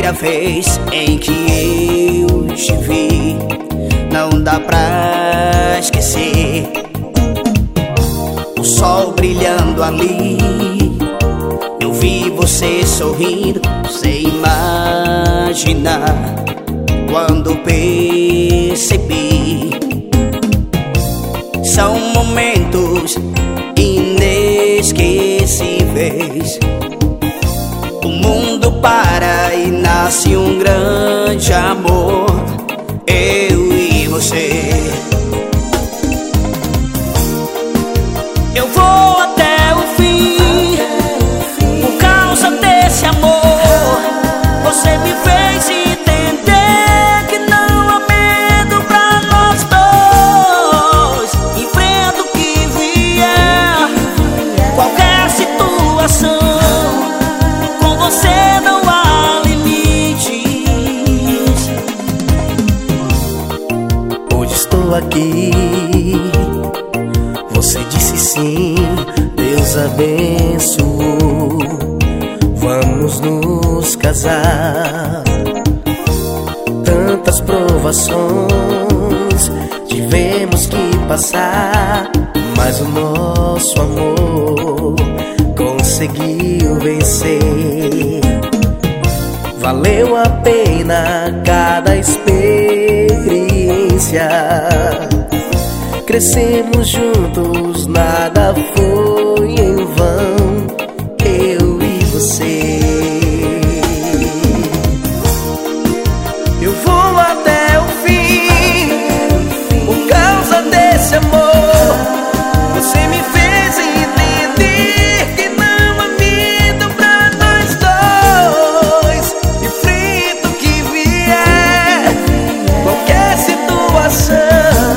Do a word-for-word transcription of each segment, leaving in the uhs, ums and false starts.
primeira vez em que eu te vi, não dá pra esquecer. O sol brilhando ali, eu vi você sorrindo, sem imaginar. Quando percebi, são momentos inesquecíveis. O mundo para e nasce um grande amor, eu e você. Eu vou até o fim, por causa desse amor. Você me fez entender que não há medo pra nós dois. Enfrenta o que vier, qualquer situação. Com você não há limites. Hoje estou aqui, você disse sim, Deus abençoou. Vamos nos casar. Tantas provações tivemos que passar, mas o nosso amor conseguiu vencer. Valeu a pena cada experiência. Crescemos juntos, nada foi em vão, eu e você. Eu vou até o fim, por causa desse amor. Você me fez entender que não há medo pra nós dois. Enfrenta o que vier, qualquer situação.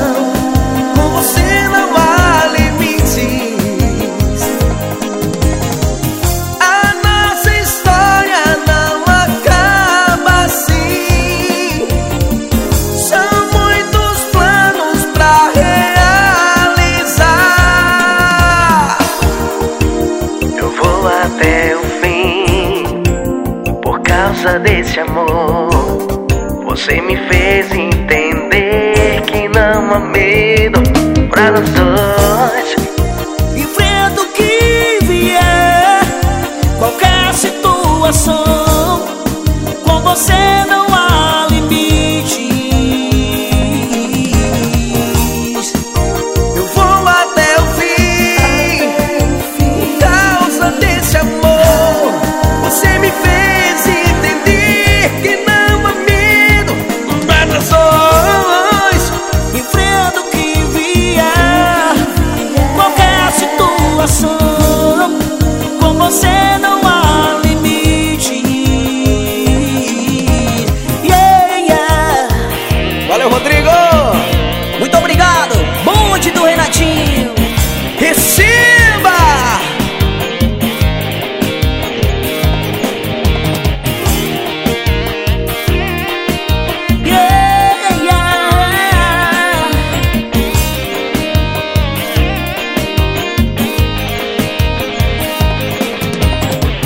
Até o fim, por causa desse amor. Você me fez entender que não há medo pra nós dois.